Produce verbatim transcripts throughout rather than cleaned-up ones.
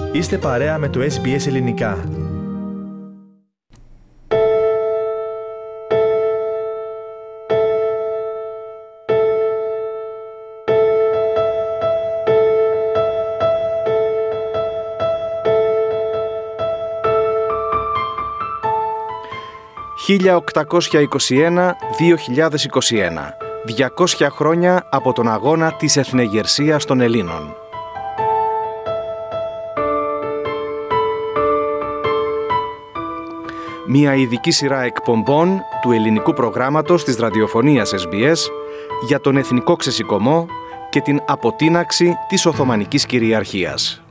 Είστε παρέα με το ες μπι ες Ελληνικά. χίλια οκτακόσια είκοσι ένα με δύο χιλιάδες είκοσι ένα. διακόσια χρόνια από τον αγώνα της εθνεγερσίας των Ελλήνων. Μια ειδική σειρά εκπομπών του ελληνικού προγράμματος της ραδιοφωνίας ες μπι ες για τον εθνικό ξεσηκωμό και την αποτείναξη της Οθωμανικής κυριαρχίας.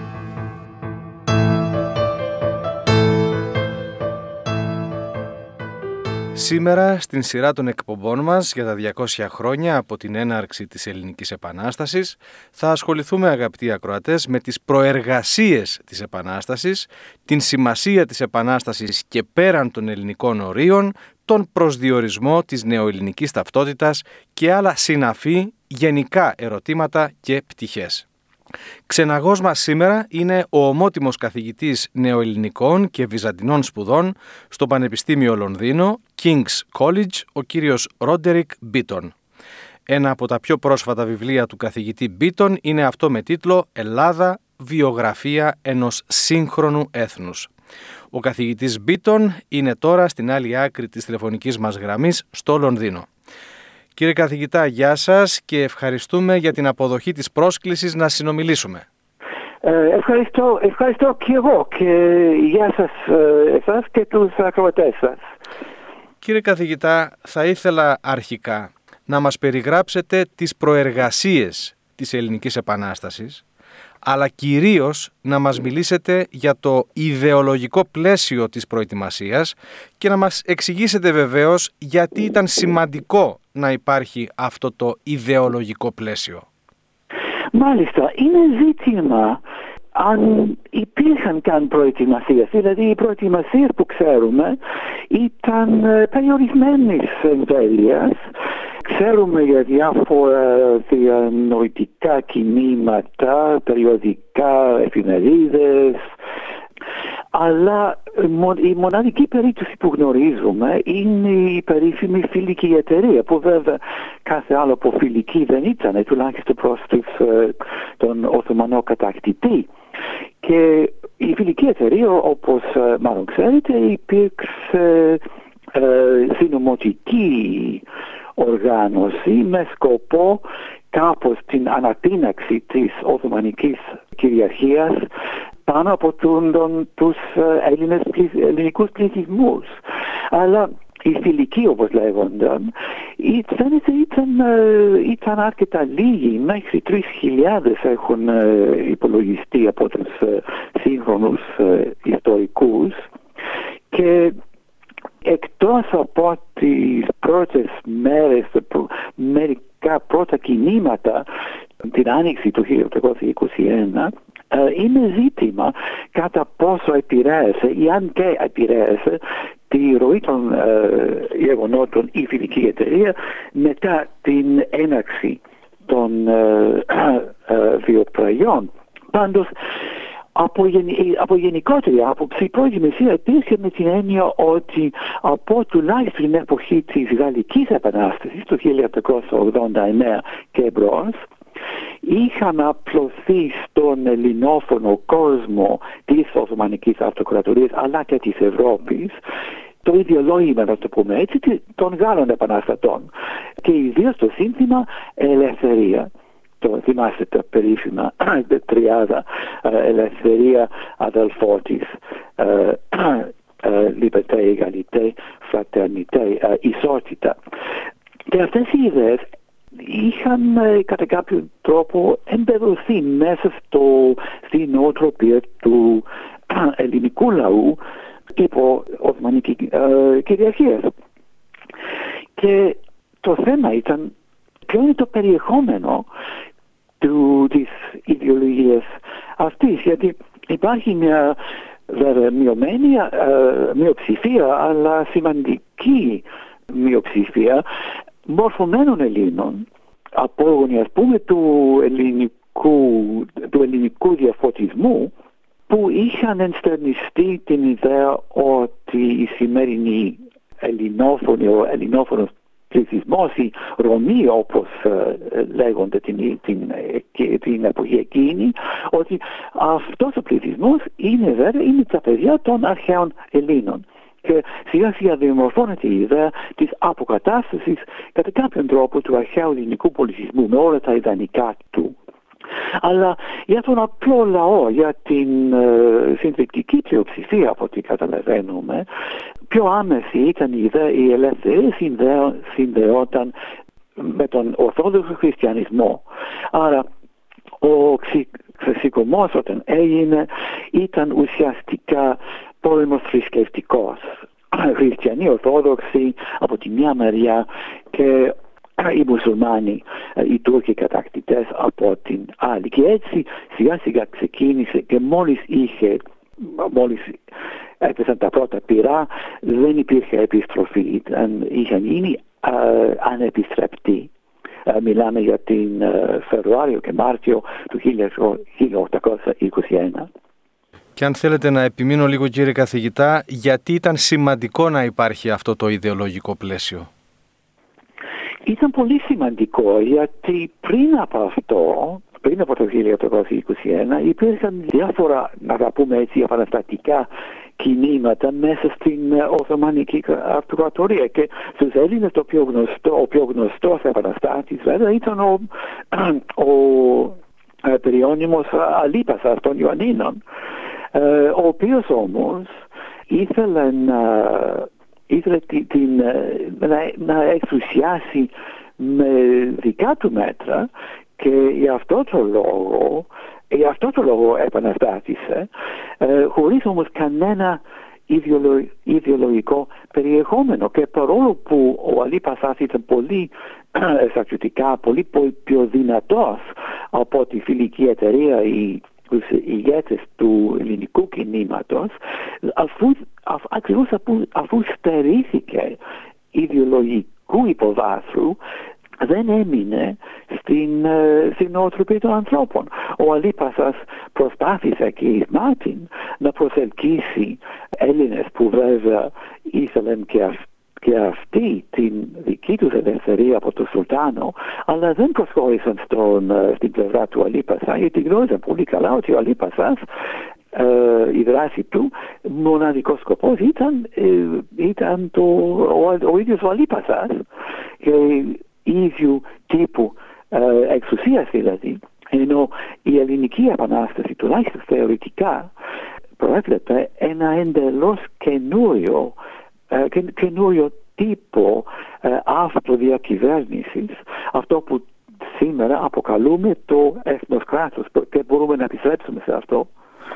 Σήμερα, στην σειρά των εκπομπών μας για τα διακόσια χρόνια από την έναρξη της Ελληνικής Επανάστασης, θα ασχοληθούμε, αγαπητοί ακροατές, με τις προεργασίες της Επανάστασης, την σημασία της Επανάστασης και πέραν των ελληνικών ορίων, τον προσδιορισμό της νεοελληνικής ταυτότητας και άλλα συναφή γενικά ερωτήματα και πτυχές. Ξεναγός μας σήμερα είναι ο ομότιμος καθηγητής νεοελληνικών και βυζαντινών σπουδών στο Πανεπιστήμιο Λονδίνο, King's College, ο κύριος Ρόντερικ Μπίτον. Ένα από τα πιο πρόσφατα βιβλία του καθηγητή Μπίτον είναι αυτό με τίτλο «Ελλάδα, βιογραφία ενός σύγχρονου έθνους». Ο καθηγητής Μπίτον είναι τώρα στην άλλη άκρη της τηλεφωνικής μας γραμμής στο Λονδίνο. Κύριε καθηγητά, γεια σας και ευχαριστούμε για την αποδοχή της πρόσκλησης να συνομιλήσουμε. Ε, ευχαριστώ, ευχαριστώ και εγώ και γεια σας εσάς και τους ακροατές σας. Κύριε καθηγητά, θα ήθελα αρχικά να μας περιγράψετε τις προεργασίες της Ελληνικής Επανάστασης, αλλά κυρίως να μας μιλήσετε για το ιδεολογικό πλαίσιο της προετοιμασίας και να μας εξηγήσετε βεβαίως γιατί ήταν σημαντικό να υπάρχει αυτό το ιδεολογικό πλαίσιο. Μάλιστα, είναι ζήτημα αν υπήρχαν καν προετοιμασίες. Δηλαδή οι προετοιμασίες που ξέρουμε ήταν περιορισμένης εμβέλειας. Ξέρουμε για διάφορα διανοητικά κινήματα, περιοδικά, εφημερίδες, αλλά η μοναδική περίπτωση που γνωρίζουμε είναι η περίφημη φιλική εταιρεία, που βέβαια κάθε άλλο από φιλική δεν ήταν, τουλάχιστον προς τους, τον Οθωμανό κατακτητή. Και η φιλική εταιρεία, όπως μάλλον ξέρετε, υπήρξε ε, συνωμοτική οργάνωση με σκοπό κάπως την ανατείναξη της Οθωμανικής κυριαρχίας πάνω από τον, τον, τους Έλληνες, ελληνικούς πληθυσμούς. Αλλά οι φιλικοί, όπως λέγονταν, φαίνεται ήταν, ήταν αρκετά λίγοι, μέχρι τρεις χιλιάδες έχουν υπολογιστεί από τους σύγχρονους ιστορικούς, και εκτός από τις πρώτες μέρες, μερικά πρώτα κινήματα, την άνοιξη του χίλια οκτακόσια είκοσι ένα, είναι ζήτημα κατά πόσο επηρέασε ή αν και επηρέασε τη ροή των ε, γεγονότων η φιλική εταιρεία μετά την έναρξη των ε, ε, βιοπραγιών. Πάντως, από, γενι, από γενικότερη άποψη, η προετοιμασία υπήρχε με την έννοια ότι από τουλάχιστον την εποχή της Γαλλικής Επανάστασης το χίλια οκτακόσια ογδόντα εννέα και εμπρός, είχαν απλωθεί στον ελληνόφωνο κόσμο της Οθωμανικής Αυτοκρατορίας αλλά και της Ευρώπης το ιδιολόγημα, να το πούμε έτσι, των Γάλλων επαναστατών, και ιδίως το σύνθημα ελευθερία. Το θυμάστε τα περίφημα τριάδα, ελευθερία, αδελφότης, liberté, égalité, fraternité, ισότητα. Και αυτές οι ιδέες είχαν κατά κάποιο τρόπο εμπεδοθεί μέσα στο, στην νοοτροπία του ελληνικού λαού υπό Οθωμανική ε, κυριαρχία. Και το θέμα ήταν ποιο είναι το περιεχόμενο του, της ιδεολογίας αυτής, γιατί υπάρχει μια βέβαια μειωμένη ε, μειοψηφία, αλλά σημαντική μειοψηφία μορφωμένων Ελλήνων, απόγονοι ας πούμε του ελληνικού, του ελληνικού διαφωτισμού, που είχαν ενστερνιστεί την ιδέα ότι η σημερινή ελληνόφωνη, ο ελληνόφωνος πληθυσμός, οι Ρωμοί όπως ε, λέγονται την, την, την, την εποχή εκείνη, ότι αυτός ο πληθυσμός είναι βέβαια είναι τα παιδιά των αρχαίων Ελλήνων. Και σιγά σιγά διαμορφώνεται η ιδέα της αποκατάστασης κατά κάποιον τρόπο του αρχαίου ελληνικού πολιτισμού με όλα τα ιδανικά του. Αλλά για τον απλό λαό, για την ε, συνδεκτική πλειοψηφία από ό,τι καταλαβαίνουμε, πιο άμεση ήταν η ιδέα, η ελευθερία συνδεό, συνδεόταν με τον Ορθόδοξο χριστιανισμό. Άρα ο ξεσηκωμός όταν έγινε ήταν ουσιαστικά πόλεμος θρησκευτικός. Χριστιανοί Ορθόδοξοι από τη μια μεριά και οι μουσουλμάνοι, οι Τούρκοι κατακτητές από την άλλη. Και έτσι σιγά σιγά ξεκίνησε και μόλις είχε, μόλις έπεσαν τα πρώτα πυρά, δεν υπήρχε επιστροφή, ήταν, είχαν γίνει ανεπιστρεπτοί. Μιλάμε για την Φεβρουάριο και Μάρτιο του χίλια οκτακόσια είκοσι ένα. Και αν θέλετε να επιμείνω λίγο, κύριε καθηγητά, γιατί ήταν σημαντικό να υπάρχει αυτό το ιδεολογικό πλαίσιο? Ήταν πολύ σημαντικό γιατί πριν από αυτό, πριν από το χίλια οκτακόσια είκοσι ένα, υπήρχαν διάφορα, να τα πούμε έτσι, επαναστατικά κινήματα μέσα στην Οθωμανική Αυτοκρατορία. Και στους Έλληνες το πιο γνωστό, ο πιο γνωστός επαναστάτης βέβαια ήταν ο, ο, ο περιώνυμος Αλίπασας των Ιωαννίνων, ο οποίος όμως ήθελε να ήθελε την, την, να, να εξουσιάσει με δικά του μέτρα και για αυτό το λόγο, για αυτό το λόγο επαναστάτησε, ε, χωρίς όμως κανένα ιδεολο, ιδεολογικό περιεχόμενο. Και παρόλο που ο Αλή Πασάς ήταν πολύ στρατιωτικά, πολύ πιο δυνατός από τη φιλική εταιρεία, η τους ηγέτες του ελληνικού κινήματος, αφού, αφ, ακριβώς αφού, αφού στερήθηκε ιδεολογικού υποβάθρου, δεν έμεινε στην, στην νοοτροπία των ανθρώπων. Ο Αλή Πασάς προσπάθησε και εις Μάρτιν να προσελκύσει Έλληνες που βέβαια ήθελαν και αυτοί και αυτή την δική τους ελευθερία από τον Σουλτάνο, αλλά δεν προσχώρησαν στον, στην πλευρά του Αλή Πασά, γιατί γνώριζαν πολύ καλά ότι ο Αλή Πασάς, ε, η δράση του, μοναδικός σκοπός ήταν, ε, ήταν το, ο, ο ίδιος ο Αλή Πασάς και ίδιου τύπου ε, εξουσίας δηλαδή, ενώ η ελληνική επανάσταση, τουλάχιστον θεωρητικά, προέβλεπε ένα εντελώς καινούριο και καινούριο τύπο ε, αυτοδιακυβέρνησης, αυτό που σήμερα αποκαλούμε το έθνος κράτος, και μπορούμε να επιστρέψουμε σε αυτό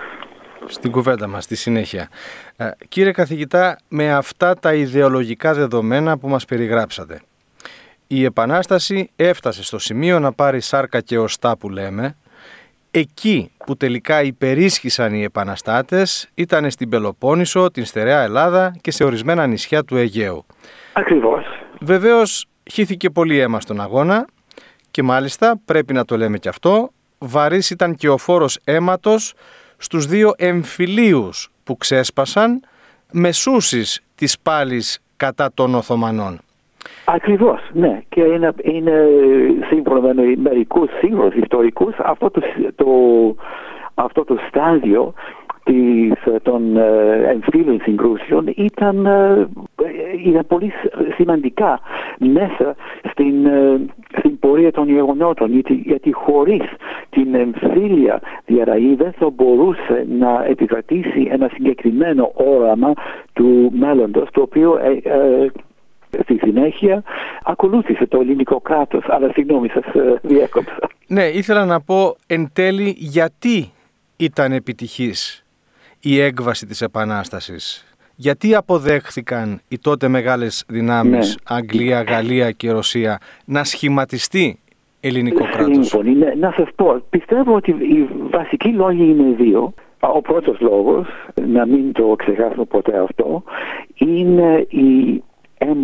στην κουβέντα μας στη συνέχεια. Ε, κύριε καθηγητά, με αυτά τα ιδεολογικά δεδομένα που μας περιγράψατε, η Επανάσταση έφτασε στο σημείο να πάρει σάρκα και οστά που λέμε. Εκεί που τελικά υπερίσχυσαν οι επαναστάτες ήταν στην Πελοπόννησο, την στερεά Ελλάδα και σε ορισμένα νησιά του Αιγαίου. Ακριβώς. Βεβαίως χύθηκε πολύ αίμα στον αγώνα και μάλιστα, πρέπει να το λέμε και αυτό, βαρύς ήταν και ο φόρος αίματος στους δύο εμφυλίους που ξέσπασαν μεσούσεις της πάλης κατά των Οθωμανών. Ακριβώς, ναι. Και είναι, είναι σύμφωνα με μερικούς σίγουρους ιστορικούς, αυτό το, το, αυτό το στάδιο της, των εμφύλιων συγκρούσεων ήταν, ήταν πολύ σημαντικά μέσα στην, στην πορεία των γεγονότων, γιατί, γιατί χωρίς την εμφύλια διαρροή δεν θα μπορούσε να επικρατήσει ένα συγκεκριμένο όραμα του μέλλοντος, το οποίο ε, ε, στη συνέχεια ακολούθησε το ελληνικό κράτος. Αλλά συγγνώμη, σας διέκοψα. Ναι, ήθελα να πω εν τέλει γιατί ήταν επιτυχής η έκβαση της Επανάστασης. Γιατί αποδέχθηκαν οι τότε μεγάλες δυνάμεις, ναι, Αγγλία, Γαλλία και Ρωσία, να σχηματιστεί ελληνικό κράτος? Σύμφωνοι, ναι, να σας πω, πιστεύω ότι οι βασικοί λόγοι είναι δύο. Ο πρώτος λόγος, να μην το ξεχάσουμε ποτέ αυτό, είναι η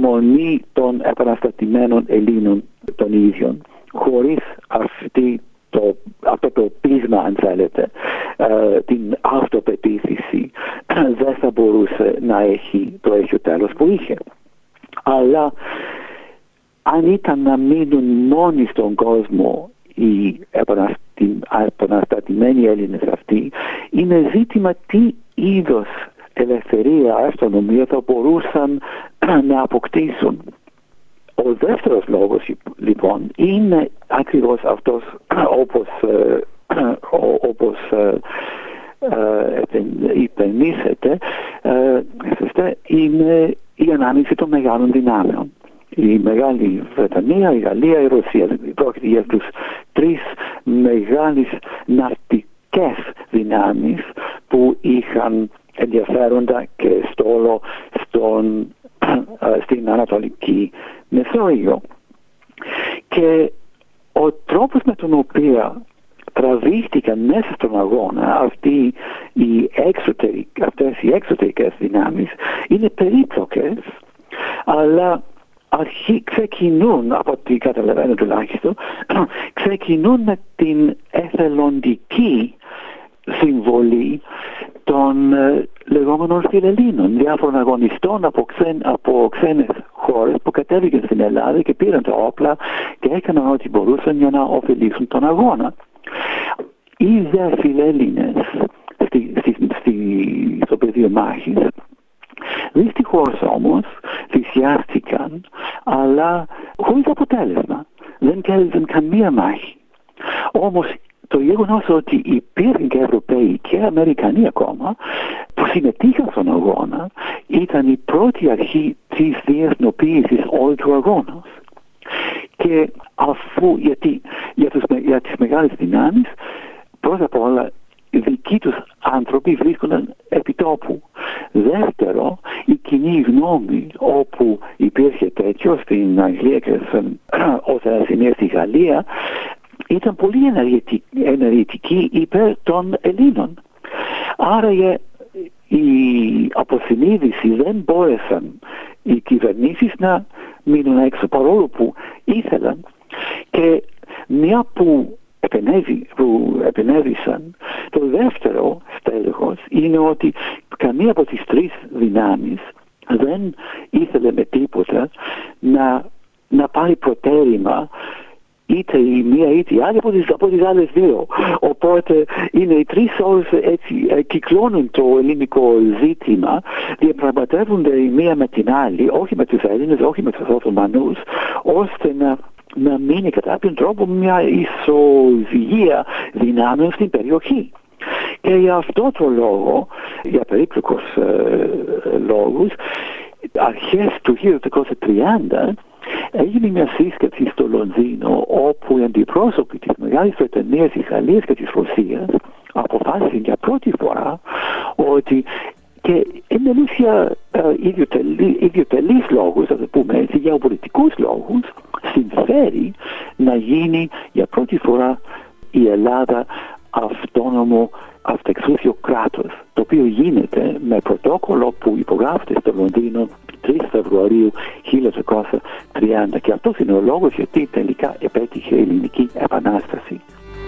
αιμονή των επαναστατημένων Ελλήνων των ίδιων. Χωρίς αυτή αυτό, αυτό το πείσμα, αν θέλετε, την αυτοπεποίθηση, δεν θα μπορούσε να έχει το αίσιο τέλος που είχε. Αλλά αν ήταν να μείνουν μόνοι στον κόσμο οι επαναστατημένοι Έλληνες αυτοί, είναι ζήτημα τι είδος ελευθερία, αυτονομία θα μπορούσαν να αποκτήσουν. Ο δεύτερος λόγος, λοιπόν, είναι ακριβώς αυτός, όπως, όπως υπενήσετε, είναι η ανάμειξη των μεγάλων δυνάμεων. Η Μεγάλη Βρετανία, η Γαλλία, η Ρωσία. Πρόκειται για τους τρεις μεγάλες ναυτικές δυνάμεις που είχαν ενδιαφέροντα και στόλο στον, στην Ανατολική Μεσόγειο. Και ο τρόπος με τον οποίο τραβήχτηκαν μέσα στον αγώνα αυτοί οι εξωτερικ, αυτές οι εξωτερικές δυνάμεις είναι περίπλοκες, αλλά αρχή ξεκινούν, από ό,τι καταλαβαίνω τουλάχιστον, ξεκινούν με την εθελοντική συμβολή των ε, λεγόμενων φιλελλήνων, διάφορων αγωνιστών από, ξεν, από ξένες χώρες που κατέβηκαν στην Ελλάδα και πήραν τα όπλα και έκαναν ό,τι μπορούσαν για να ωφελήσουν τον αγώνα. Οι δε φιλελλήνες στη, στη, στη, στο πεδίο μάχης δυστυχώς όμως θυσιάστηκαν, αλλά χωρίς αποτέλεσμα. Δεν κέρδισαν καμία μάχη. Όμως το γεγονός ότι υπήρχαν και Ευρωπαίοι και Αμερικανοί ακόμα που συμμετείχαν στον αγώνα ήταν η πρώτη αρχή της διεθνοποίησης όλου του αγώνα. Και αφού, γιατί για, τους, για τις μεγάλες δυνάμεις, πρώτα απ' όλα οι δικοί τους άνθρωποι βρίσκονταν επί τόπου. Δεύτερο, η κοινή γνώμη όπου υπήρχε τέτοιο στην Αγγλία και όταν συνέβη στη Γαλλία ήταν πολύ ενεργητική υπέρ των Ελλήνων. Άρα η αποσυνείδηση δεν μπόρεσαν οι κυβερνήσεις να μείνουν έξω παρόλο που ήθελαν, και μια που επενέβη, που επενέβησαν, το δεύτερο στέλεχος είναι ότι καμία από τις τρεις δυνάμεις δεν ήθελε με τίποτα να, να πάρει προτέρημα είτε η μία είτε η άλλη από τις, από τις άλλες δύο. Οπότε είναι οι τρεις όλες έτσι κυκλώνουν το ελληνικό ζήτημα, διαπραγματεύονται η μία με την άλλη, όχι με τους Έλληνες, όχι με τους Οθωμανούς, ώστε να να μείνει κατά κάποιον τρόπο μια ισοζυγία δυνάμεων στην περιοχή. Και για αυτό το λόγο, για περίπλοκους ε, λόγους, αρχές του χίλια οκτακόσια τριάντα έγινε μια σύσκεψη στο Λονδίνο όπου οι αντιπρόσωποι της Μεγάλης Βρετανίας, της Γαλλίας και της Ρωσίας αποφάσισαν για πρώτη φορά ότι, και εννοούν για ιδιωτελείς λόγους, θα το πούμε έτσι, γεωπολιτικούς λόγους, συμφέρει να γίνει για πρώτη φορά η Ελλάδα αυτόνομο αυτεξούσιο κράτος, το οποίο γίνεται με πρωτόκολλο που υπογράφεται στο Λονδίνο τρεις Φεβρουαρίου χίλια οκτακόσια τριάντα, και αυτός είναι ο λόγος γιατί τελικά επέτυχε η Ελληνική Επανάσταση.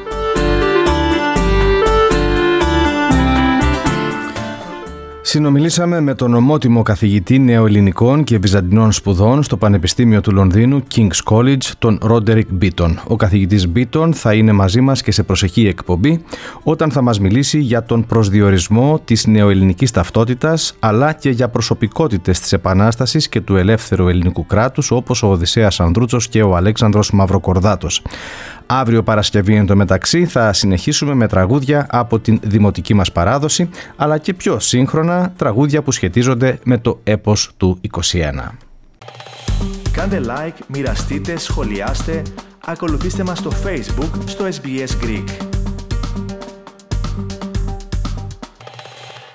Συνομιλήσαμε με τον ομότιμο καθηγητή νεοελληνικών και βυζαντινών σπουδών στο Πανεπιστήμιο του Λονδίνου, King's College, τον Ρόντερικ Μπίτον. Ο καθηγητής Μπίτον θα είναι μαζί μας και σε προσεχή εκπομπή, όταν θα μας μιλήσει για τον προσδιορισμό της νεοελληνικής ταυτότητας, αλλά και για προσωπικότητες της Επανάστασης και του ελεύθερου ελληνικού κράτους, όπως ο Οδυσσέας Ανδρούτσος και ο Αλέξανδρος Μαυροκορδάτος. Αύριο Παρασκευή εν τω μεταξύ θα συνεχίσουμε με τραγούδια από την δημοτική μας παράδοση, αλλά και πιο σύγχρονα τραγούδια που σχετίζονται με το έπος του είκοσι ένα. Κάντε like, μοιραστείτε, σχολιάστε, ακολουθήστε μας στο Facebook, στο ες μπι ες Greek.